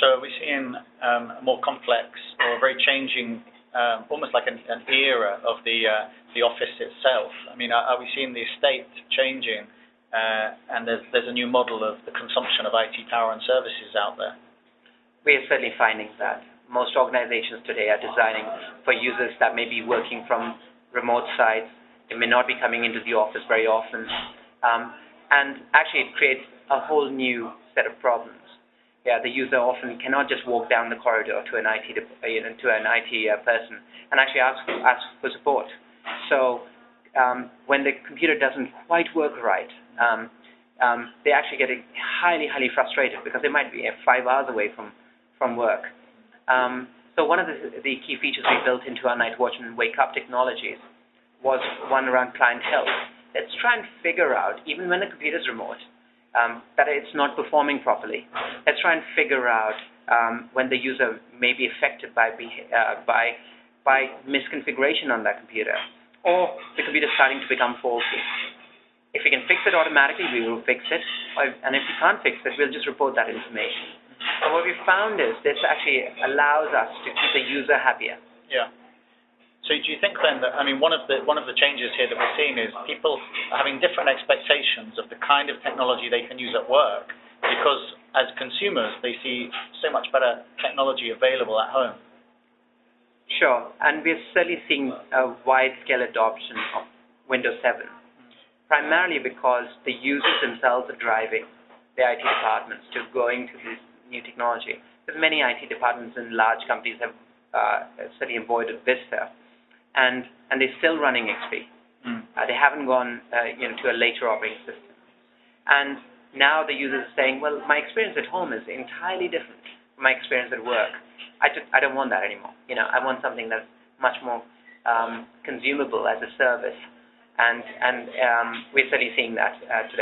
So are we seeing a more complex or a very changing, almost like an era of the office itself? I mean, are we seeing the estate changing, and there's a new model of the consumption of IT power and services out there? We are certainly finding that. Most organizations today are designing for users that may be working from remote sites. They may not be coming into the office very often. And actually, it creates a whole new set of problems. Yeah, the user often cannot just walk down the corridor to an IT person and actually ask for support. So when the computer doesn't quite work right, they actually get highly frustrated because they might be 5 hours away from work. So one of the key features we built into our Nightwatch and Wake Up technologies was one around client health. Let's try and figure out, even when the computer is remote, that it's not performing properly. Let's try and figure out when the user may be affected by misconfiguration on that computer, or the computer is starting to become faulty. If we can fix it automatically, we will fix it, and if we can't fix it, we'll just report that information. And what we found is this actually allows us to keep the user happier. Yeah. So do you think then that, I mean, one of the changes here that we're seeing is people are having different expectations of the kind of technology they can use at work, because as consumers they see so much better technology available at home? Sure, and we're certainly seeing a wide-scale adoption of Windows 7, primarily because the users themselves are driving the IT departments to going to this new technology. Because many IT departments in large companies have certainly avoided Vista, and they're still running XP. They haven't gone to a later operating system. And now the users are saying, well, my experience at home is entirely different from my experience at work. I don't want that anymore. I want something that's much more consumable as a service. And we're certainly seeing that today.